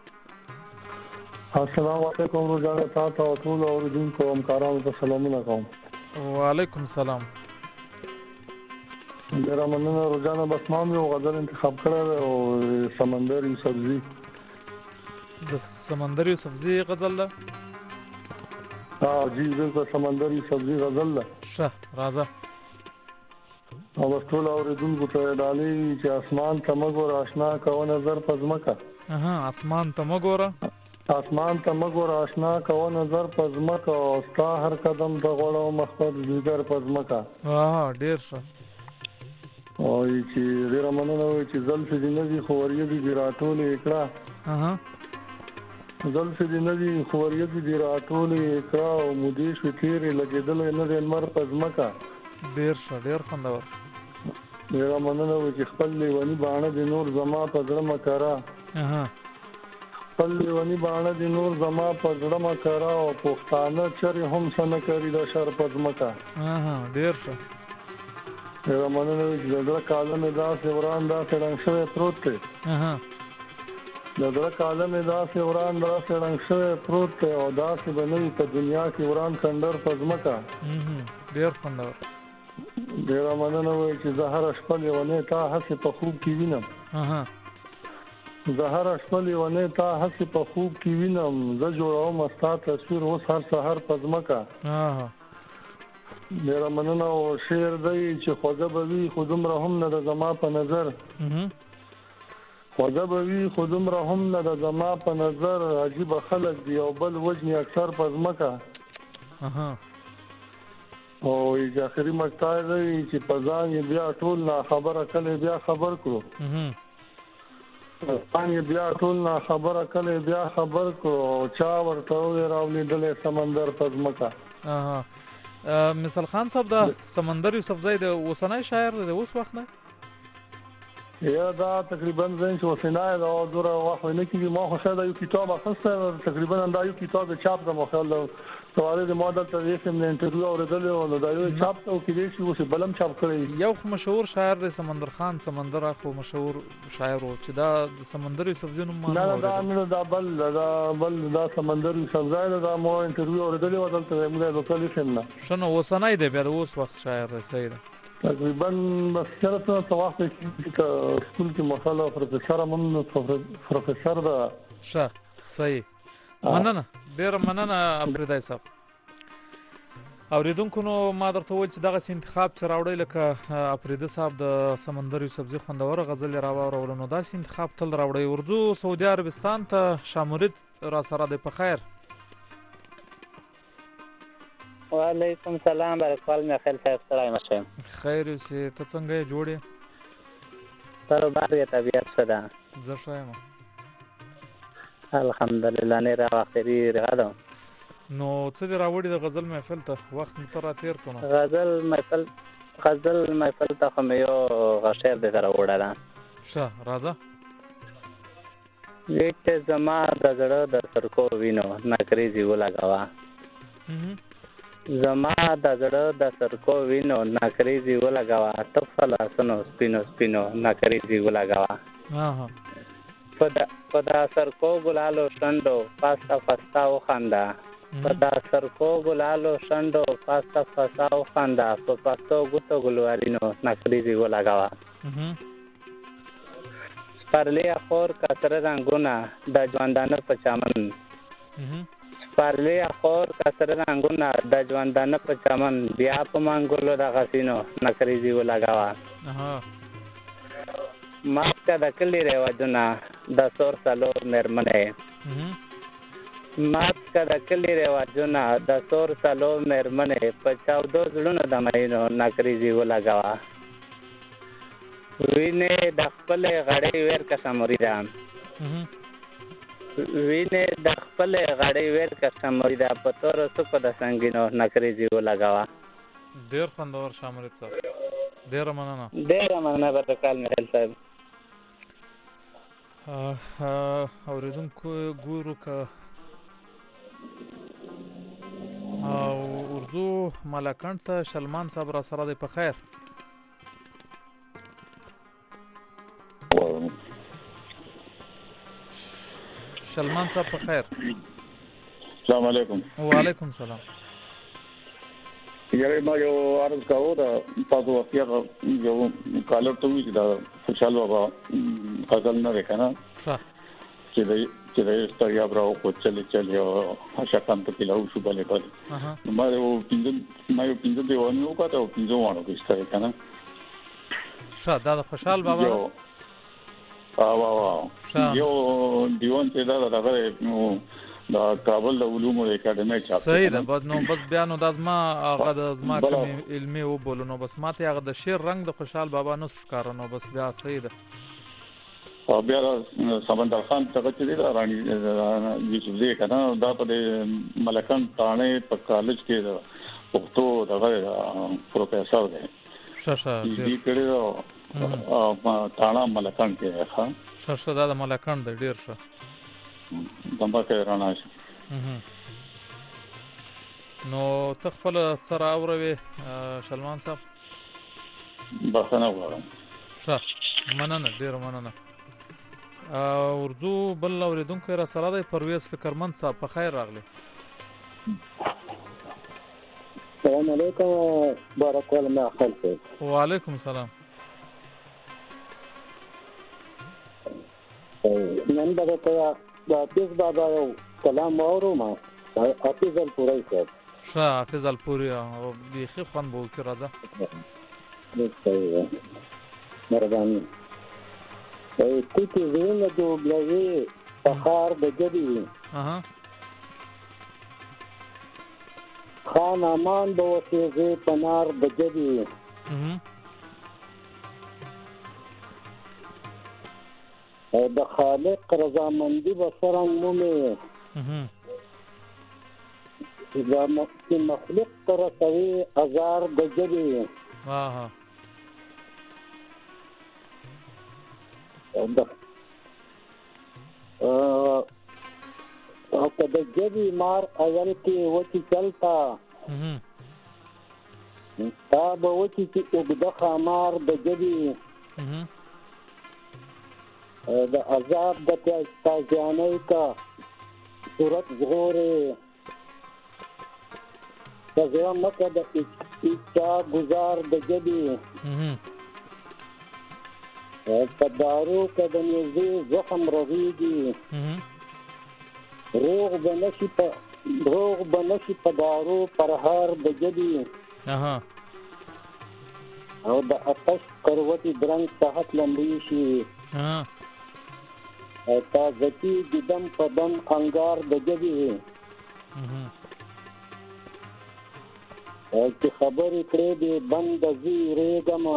السلام علیکم روزانه تاسو او ټول اوریدونکو همکارانو ته سلامونه کوم وعلیکم السلام ډیره مننه روزانه بس ما یو غزل انتخاب کړی او سمندري سبزي د سمندري سبزي غزل ده ها جی بالکل سمندري سبزي غزل ده شه راځه او بس ټول اوریدونکو ته ډالۍ چې اسمان ته مګور آشنا کو نظر پزمکا اها اسمان ته مګور اسمان ته مګور آشنا کو نظر پزمکا او ستا هر قدم ته غړو مخفض دیگر پزمکا واه ډیر ښه او چې ډیر مننه وي چې زلف دې نبی خوريه دې راټولې کړه اها زلف دې نبی خوريه دې راټولې کړه او مودې شو تیرې لګېدل نه دې مر پزمکا ډیر ښه ډیر خوندور ډیر مننه وي چې خپل لیونی باڼه دې نور زما په زړه مکرا اها خپل لیونی باڼه دې نور زما په زړه مکرا او پښتانه چرې هم سن کوي د شر پزمکا اها ډیر ښه ډیر مننه وي چې دغه کالم داسې وران داسې رنګ شوی پروت دی اها دغه کالم داسې وران داسې رنګ شوی پروت دی او داسې بنوي په دنیا کې وران کندر پزمکا ډیر خوندور ډیر مننه وي چې زهر شپه لیونه تا هڅه په خوب کې وینم اها زهر شپه لیونه تا هڅه په خوب کې وینم زه جوړوم استا تصویر اوس هر سحر پزمکا اها ډیر مننه. او شعر دی چې خوځه به وي خو دومره هم نه د زما په نظر خوځه به وي خو دومره هم نه د زما په نظر عجیب خلک دی او بل وجني اکثر په ځمکه. اها او یې اخري مقطع دی چې په ځان یې بیا ټول نه خبره کله بیا خبر کړو. اها ځان یې بیا ټول نه خبره کله بیا خبر کړو او چا ورته راولېدل سمندر په ځمکه. اها مثال خان صاحب دا سمندر یوسف زئی د اوسنۍ شاعر د اوس وخت نه یا دا تقریبا زین چې وسنای دا دوره واخو نه کیږي. ما خو شاید یو کتاب اخسته تقریبا دا یو کتاب چاپ د مخال سوالې د ماډل ته یې سم انټرویو اوریدل او دا یو چاپ او کې شي اوس بلم چاپ کړی. یو مشهور شاعر د سمندر خان سمندر اخو مشهور شاعر او چې دا د سمندر یوسف زئی نوم نه دا نه دا بل دا بل دا سمندر یوسف زئی دا مو انټرویو اوریدل او دلته موږ د کلی سم نه شنو وسنای دی بیا د اوس وخت شاعر سید تقریبا بس چرته په وخت کې سکول کې مخاله پروفیسور امن پروفیسور دا شه صحیح مننه ډیر مننه ابردای صاحب. اوریدونکو نو ما درته وویل چې دغه انتخاب چې راوړی لکه افریده صاحب د سمندر یوسف زئی خوندور غزل راوړل نو دا انتخاب تل راوړی. ورځو سعودي عربستان ته شامورید را سره د په خیر. وعلیکم سلام برکوال مې خیل صاحب سلام مشم خیر اوسې ته څنګه جوړې تر باندې طبيعت صدا زه شایم الحمدلله نه را وختي راغلم. نو څه دی راوړی د غزل محفل ته وخت مو تر تیر کړو. غزل محفل غزل محفل ته خو یو غشیر د راوړل شه راځه دې زما د زړه د سرکو وینو نکریزي ولګوا زما د زړه د سرکو وینو نکریزي ولګوا تفلا سنو سپینو سپینو نکریزي ولګوا اها پدا پدا سرکو ګلالو شندو پاستا پاستا وخندا پدا سرکو ګلالو شندو پاستا پاستا وخندا په پاستو ګوتو ګلوارینو نکریزي ولګوا پرلیا خور کثر رنگونه د ژوندانه په چمن پرلیا خور کثر رنگونه د ژوندانه په چمن بیا په مانګولو د غسینو نکریزي ولګوا. اها ماته د کلی رواجونه د سور سالو مرمنه ماته د کلی رواجونه د سور سالو مرمنه په چاودو زړونو د مینو نکریزي ولګوا. وینه د خپل غړې ور کسمریدا وینه د خپل غړې ور کسمریدا په تور سکو د سنگینو نکریزي ولګوا. ډیر خوندور شامرید صاحب ډیر مننه ډیر مننه برکال مهل صاحب. اوریدونکو ګورو کا او اردو ملکان ته سلمان صاحب را سره دی په خیر. سلمان صاحب په خیر. السلام علیکم. وعلیکم السلام. یاره ما یو عرض کاوه دا تاسو اتیا یو کالر ته وی دا خوشحال بابا غزل نه وکنه چې د چې د استریا براو کو چلی چلی او شکان ته کلاو شو بلې بلې ما یو پینځه ما یو پینځه دیوانه وکړه او پینځه وانه کې استریا کنه شه دا خوشحال بابا اه واه یو دیوان چې دا دغه دا کابل علوم اکیډمي چاپ صحیح ده بس نو بس بیا نو د ازما هغه د ازما کوم علمي و بولو نو بس ماته هغه د شیر رنگ د خوشحال بابا نو ښکار نو بس بیا صحیح ده. او بیا سمندر خان څنګه چې دا رانی یوسف زئی کنه دا په ملکان تانه په کالج کې پښتو دغه پروفیسور دی شاشه دې کړو او تانا ملکان کې ښه شاشه دا ملکان د ډیر ښه دمبا کې رانا شي. نو تخپل سره اوروي سلمان صاحب بخنه غواړم. ښه مننه ډیر مننه. اردو بل اوریدونکو را سره د پرویز فکرمند صاحب په خیر راغلی. السلام علیکم بارک الله خلک. وعلیکم السلام. نن دا دا پیس بابا یو کلام اورو ما حافظ الپورای صاحب ښه حافظ الپوري بیخي خوند به وکړي راځه مهرباني کوټې زړونه د اوبلوي فخار د ژبې خان امان به وسېږي په نار د ژبې او د خالق رضامندي به څرنګ مومې چې مخلوق ته رسوي ازار د ژبې او که د ژبې مار اول کې وچې چلتا تا به وچې چې اوږده خامار د ژبې د عذاب د تازیانۍ کا صورت ژغورې تزړه مکه د اچا گزار د ژبې په دارو که د نیزې زخم رغېږي روغ به نشي په روغ به نشي په دارو پرهار د ژبې او د آتش کروتې درنګ صحت لمبې شي او تازګي د دم په دم انګار د ژبې او چې خبرې کړې دې بند زی ریګما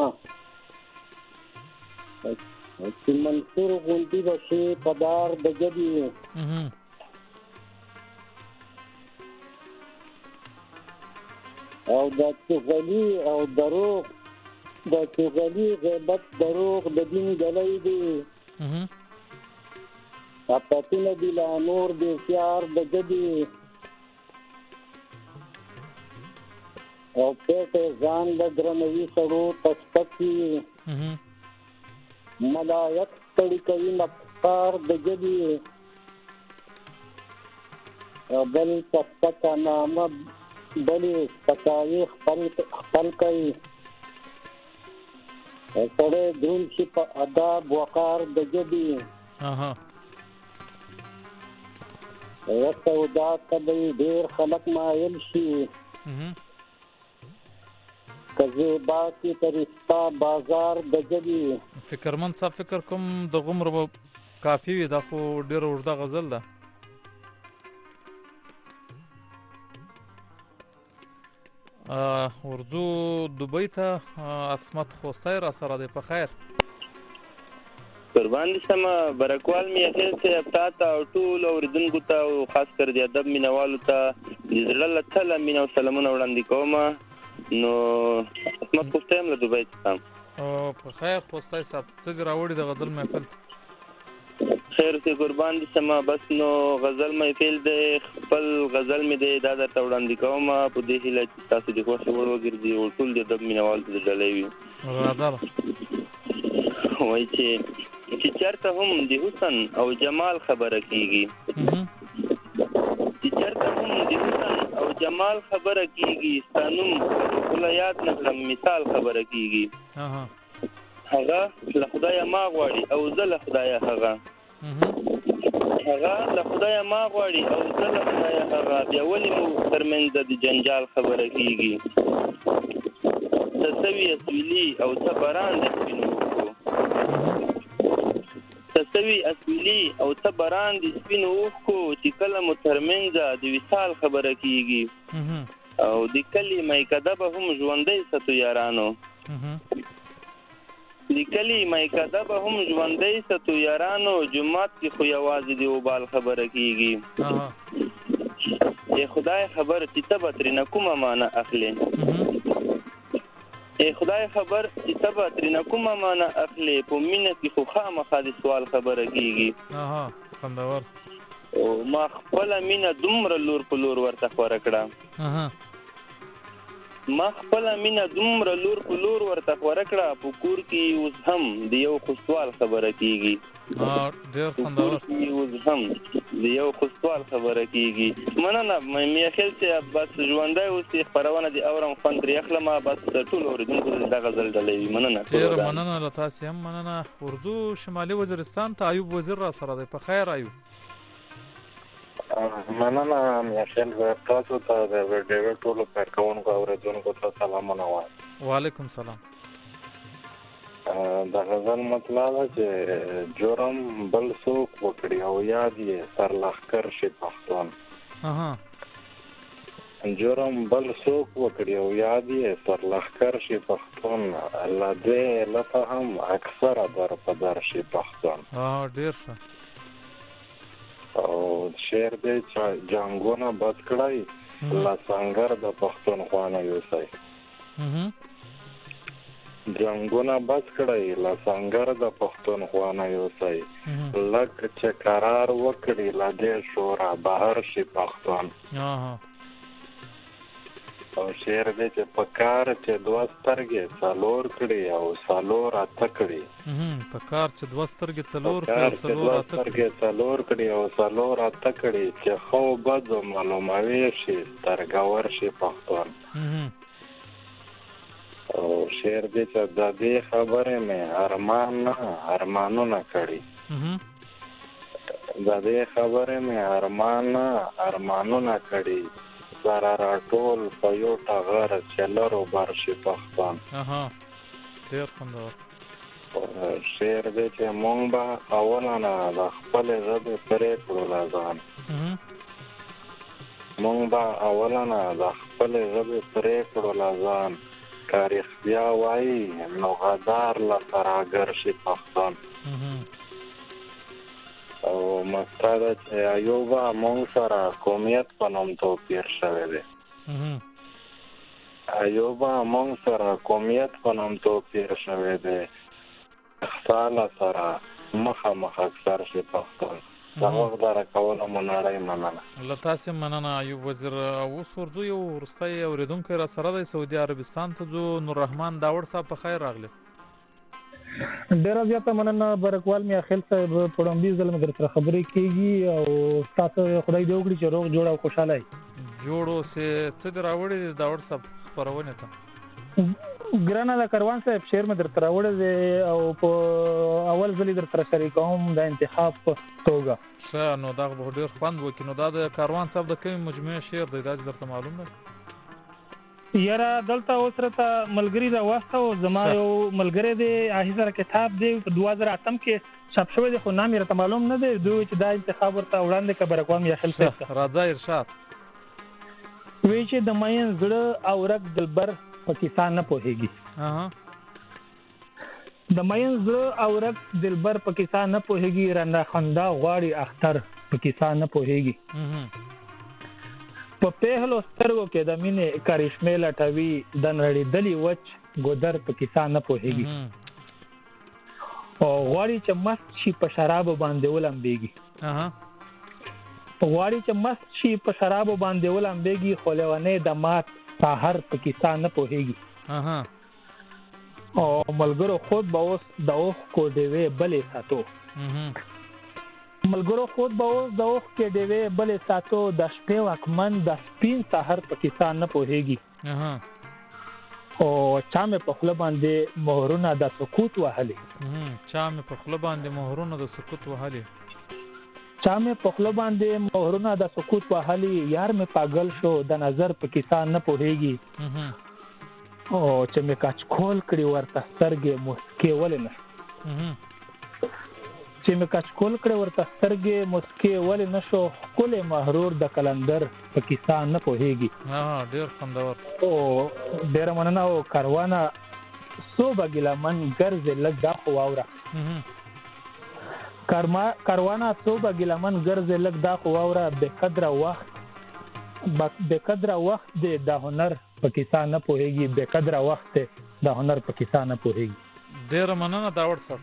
چې منصور غوندي به شي په دار د ژبې او د چغلي او دروغ د چغلي غیبت دروغ د دین دلای دی اپاتونه دی لا نور دی سیار د ژبې او پیټه ځان د درنوي سړو تسپکی ملائک تړي کوي مقصار د ژبې او بل تسپکا نامه بلې سپکاوي خپل کوي سړی دروند شي په اداب وقار د ژبې سودا ته به ډېر خلک مایل شي کزیبا کی طریقه بازار د ژبې فکرمن صاحب فکر کوم د غمر به کافي وي دا خو ډېره اوږده غزل ده ورځو دوبۍ ته عصمت خوستی را سره دی په خیر قربان دي سم برکوال می اخر سے تا ته او ټول اوریدونکو ته او خاص کر د ادب مینوالو ته د زړه له تله مینه او سلامونه وړاندې کوم نو عصمت خوستی هم له دوبۍ څخه په خیر خوستی صاحب څه دې راوړي د غزل محفل خیر سي قربان دي سم بس نو غزل محفل دی خپل غزل می دی دا درته وړاندې کوم په دې هیله چې تاسو د خوښ وړ وګرځي او ټول د ادب مینوالو ته ډالۍ وي راځه وای چې چې چرته هم د حسن او جمال خبره کیږي چې چرته هم د حسن او جمال خبره کیږي ستانم ولایات نظم مثال خبره کیږي هغه له خدای ما غواړي او زه له خدای هغه هغه له خدای ما غواړي او زه له خدای هغه بیا ولې مو ترمنځ د جنجال خبره کیږي تسوي اسویلی او صبران د سپینو تسوي اسویلی او صبران د سپینو کو چې کله مو ترمنځ د وصال خبره کیږي او د کلی مې کده به هم ژوندۍ ستو یارانو لیکلی مې کده به هم ژوندۍ ستو یارانو جمعات کې خو یوازې دی وبال خبره کیږي ای خدای خبر چې تبه ترې نه کومه معنی اخلي ای خدای خبر چې تبه ترې نه کومه معنی اخلي په مینه کې خو خامخا د سوال خبره کیږي خوندور او ما خپله مینه دومره لور په لور ورته خوره کړه ما خپله مینه دومره لور په لور ورته خوره کړه په کور کې اوس هم د یو خو سوال خبره کیږي ډېر خوندور اوس هم د یو خو سوال خبره کیږي مننه مې خیال چې بس ژوندی اوس خپرونه دي اورم خوند ترې اخلم بس ټول اورېدونکو ته دا غزل ډالۍ وي مننه ډېره مننه له تاسې هم مننه ورځو شمالي وزیرستان ته ایوب وزیر را سره دی په خیر ایوب مننه میاشل تاسو ته د ویډیو ټولو کارکونکو اوریدونکو ته سلامونه وایم. وعلیکم سلام. د غزل مطلب چې جرم بل څوک وکړي او یاد یې سرلښکر شي پښتون. اها جرم بل څوک وکړي او یاد یې سرلښکر شي پښتون، الله دې لته هم اکثره در په در شي پښتون. ها ډیر ښه. او شعر دې جنګونه بد کړی لا څنګه د پښتونخوا نه یوسي. جنګونه بد کړی لا څنګه د پښتونخوا نه یوسي. لکه چې قرار وکړي لا دې شورا بهر شي پښتون. او شعر دې چې په کار چې دوه سترګې څلور کړي او څلور اته کړي. په کار چې دوه سترګې څلور کړي او څلور کړي او څلور اته کړي چې خو بد معلوموي شي سترګور شي پښتون. او شعر دې چې د دې خبرې مې ارمان نه ارمانونه کړي. د دې خبرې مې ارمان نه ارمانونه کړي. سره راټول په یو ټغر چې لرو بر شي پښتون. اها ډېر خوندور. شعر دې چې مونږ به اولانه د خپلې ژبې پرېکړو له ځان مونږ به اولانه د خپلې ژبې پرېکړو له ځان که رښتیا وایي نو غدار له تراګر شي پښتون. او مستاده چې ایوبه مونږ سره قومیت په نوم توپیر شوی دی. ایوبه مونږ سره قومیت په نوم توپیر شوی دی. اخصاله سره مخامخ اکثر شي پښتون. دا وخت داره کولو مو نړۍ مننه. له تاسې مننه ایوب وزیر. اوس ورځو یو وروستی اورېدونکی را سره دی، سعودي عربستان ته ځو. نوررحمان داوړ صاحب په خیر راغلی. ډیره زیاته مننه برکوال میا خیل صاحب. په وړاندې ځل مې درته خبرې کېږي او تاسو خدای دې وکړي چې روغ جوړ او خوشاله وي. جوړ اوسې. څه دې راوړي داوړ صاحب خپرونې ته؟ ګرانه د کاروان صاحب شعر مې درته راوړی دی او په اول ځل یې درته شریکوم د انتخاب په توګه. ښه، نو دا به ډېر خوند وکړي. نو دا د کاروان صاحب د کومې مجموعې شعر دی؟ دا چې درته معلوم دی؟ یاره دلته اوس راته ملګري راوسته او زما یو ملګری دی هغې سره کتاب دی په دوه زره اتم کې چاپ شوی دی، خو نام یې راته معلوم نه دی. دوی چې دا انتخاب ورته وړاندې کړه برکوال میا خیل صاحب ته. راځه ارشاد. وایي چې د مین زړه او رګ دلبر په کیسه نه پوهېږي. د مین زړه او رګ دلبر په کیسه نه پوهېږي. رانه خندا غواړي اختر په کیسه نه پوهېږي. په پهلو سترګو کې د مینې کرشمې لټوي. د نړېدلي وچ ګودر په کیسه نه پوهېږي. او غواړي چې مست شي په شرابو باندې ولمبېږي. غواړي چې مست شي په شرابو باندې ولمبېږي. خو لیونی د مات سحر په کیسه نه پوهېږي. او ملګرو خود به اوس د اوښکو ډېوې بلې ساتو. ملګرو خود به اوس د اوښکې ډېوې بلې ساتو. د شپې واکمن د سپین سحر په کیسه نه پوهېږي. او چا مې په خوله باندې مهرونه د سکوت وهلي. چا مې په خوله باندې مهرونه د سکوت وهلي. چا مې په خوله باندې مهرونه د سکوت وهلي. یار مې پاگل شو د نظر په کیسه نه پوهېږي. او چې مې کچکول کړي ورته سترګې مسکې ولې نه چې مې کچکول کړي ورته سترګې مسکې ولې نه شو. ښکلی محرور د کلندر په کیسه نه پوهېږي. ډېر خوندور. او ډېره مننه. او کاروانه څو به ګیلمن ګرځې لږ دا خو واوره. کاروانه څو به ګیلمن ګرځې لږ دا خو واوره. بې قدره وخت بې قدره وخت دی د هنر په کیسه نه پوهېږي. بې قدره وخت دی د هنر په کیسه نه پوهېږي. ډېره مننه داوړ صاحب.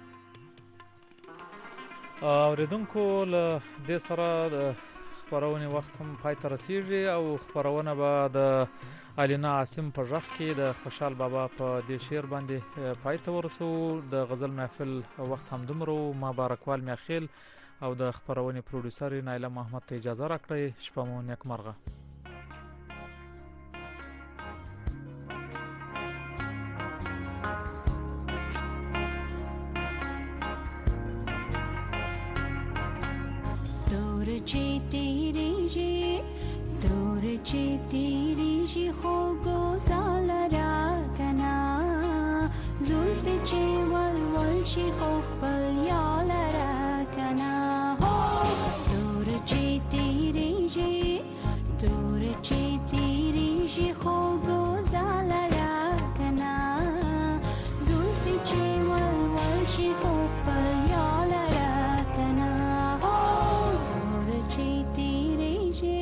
اورېدونکو له دې سره د خپرونې وخت هم پای ته رسیږي او خپرونه به د الینا عاصم په غږ کې د خوشحال بابا په دې شعر باندې پای ته ورسوو. د غزل محفل وخت هم دومره. ما بارکوال میاخیل او د خپرونې پروډوسر نایله محمد ته اجازه راکړئ. شپه مو نیکمرغه. Do دور چې تیریږي دور چې تیریږي خو ګوزال را کنا زلف چې ول ول شي خو خپل یال را کنا دور چې تیریږي دور چې تیریږي خو ګوزال را کنا زلف چې ول ول شي خو خپل یال را کنا دور چې تیریږي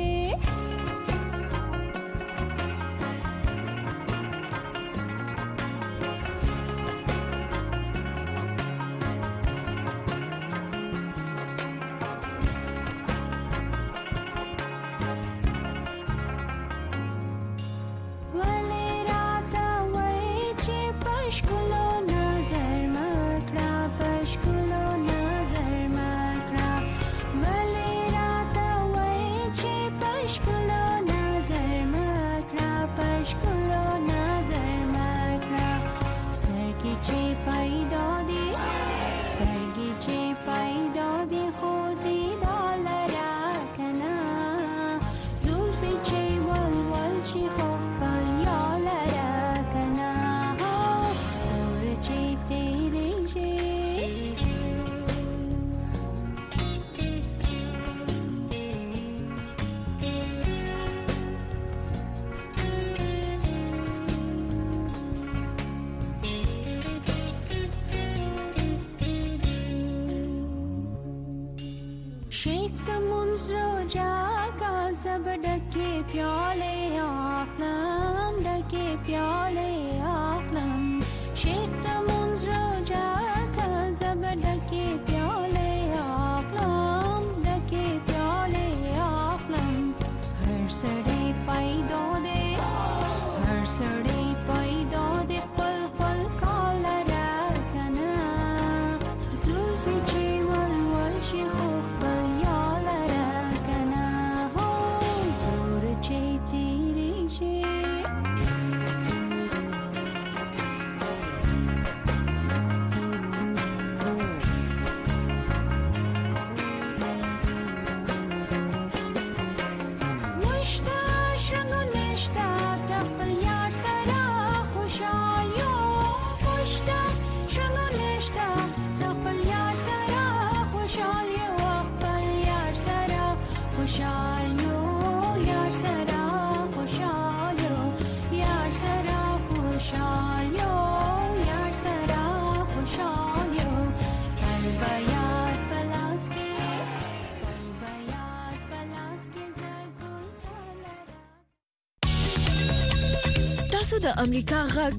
प्याले आखलम डके प्याले आखलम शेख तमुंज रोजा का जब डके प्याले आखलम डके प्याले आखलम हर सड़े पैदो दे हर सड़े पैदो दे पल पल काल रखना जुल्फी चे वल वल शी खुख पल याल रखना हो दूर चे तेरे चे د امریکا غږ